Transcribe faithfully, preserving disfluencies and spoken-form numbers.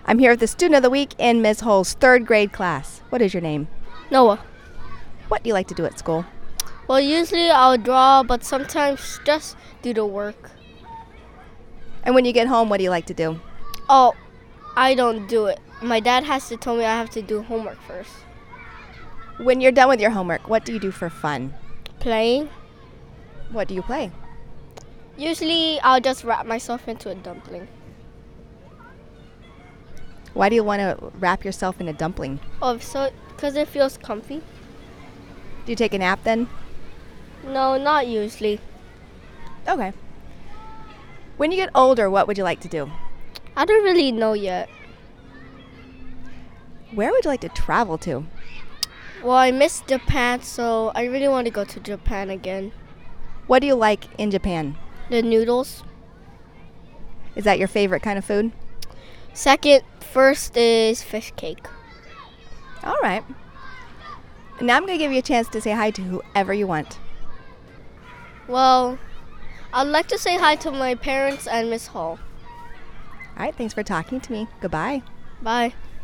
I'm here with the student of the week in Miz Hull's third grade class. What is your name? Noah. What do you like to do at school? Well, usually I'll draw, but sometimes just do the work. And when you get home, what do you like to do? Oh, I don't do it. My dad has to tell me I have to do homework first. When you're done with your homework, what do you do for fun? Playing. What do you play? Usually I'll just wrap myself into a dumpling. Why do you want to wrap yourself in a dumpling? Oh, so because it feels comfy. Do you take a nap then? No, not usually. Okay. When you get older, what would you like to do? I don't really know yet. Where would you like to travel to? Well, I miss Japan, so I really want to go to Japan again. What do you like in Japan? The noodles. Is that your favorite kind of food? Second, first is fish cake. All right. Now I'm going to give you a chance to say hi to whoever you want. Well, I'd like to say hi to my parents and Miss Hall. All right, thanks for talking to me. Goodbye. Bye.